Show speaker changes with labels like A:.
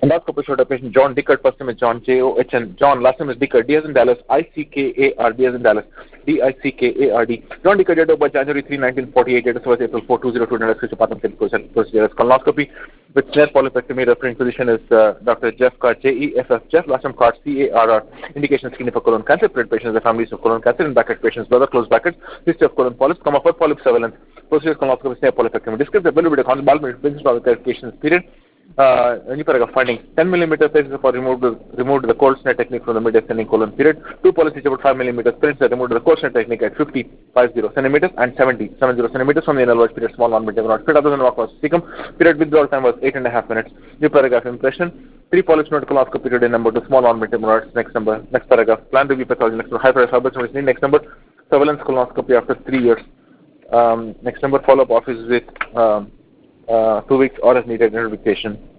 A: Endoscopy showed a patient John Dickard, first name is John, John. John, last name is Dickard, D as in Dallas, I-C-K-A-R, D as in Dallas, D-I-C-K-A-R-D. John Dickard, date of birth January 3, 1948, date of birth April 4, 2002, procedure is colonoscopy with snare polypectomy. Referring physician is Dr. Jeff Carr, J-E-F-F, Jeff, last name Carr, C-A-R-R. Indication skinny for colon cancer. Parent patients, the families of colon cancer. In bracket patients, brother, close bracket. History of colon polyps, comma, for polyp surveillance. Procedure is colonoscopy, snare polypectomy. Describe the ability to control business clarifications period. New paragraph findings. 10 millimeter spaces for removed the cold snare technique from the mid-ascending colon period. 2 polyps each about 5 millimeters. Parents are removed the cold snare technique at 50 centimeters and 70 centimeters from the anal word period. Small non-mid-term period other than walk was cecum. Period withdrawal time was 8.5 minutes. New paragraph impression. 3 polyps not colonoscopy period in number 2 small non-mid-term next number. Next paragraph. Plan review pathology. Next number. Hypertrophy. Next number. Surveillance colonoscopy after 3 years. Next number. Follow-up office visit 2 weeks or as needed notification.